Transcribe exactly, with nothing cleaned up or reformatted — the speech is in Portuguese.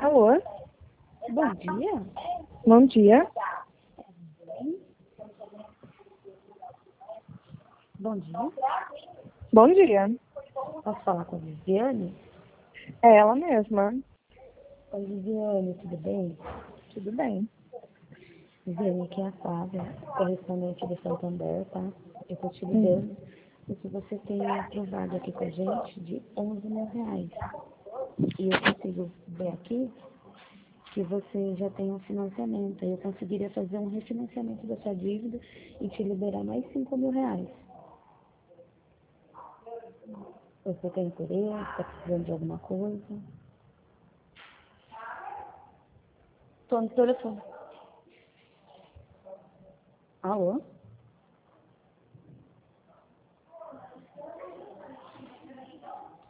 Alô? Bom dia. Bom dia. Bom dia. Bom dia. Posso falar com a Viviane? É ela mesma. Oi, Viviane, tudo bem? Tudo bem. Viviane, aqui é a Flávia, correspondente do Santander, tá? Eu tô te Hum. ligando porque você tem aprovado aqui com a gente de onze mil reais. E eu consigo ver aqui que você já tem um financiamento. Eu conseguiria fazer um refinanciamento da sua dívida e te liberar mais cinco mil reais. Você tem interesse? Está precisando de alguma coisa? Tô no telefone. Alô?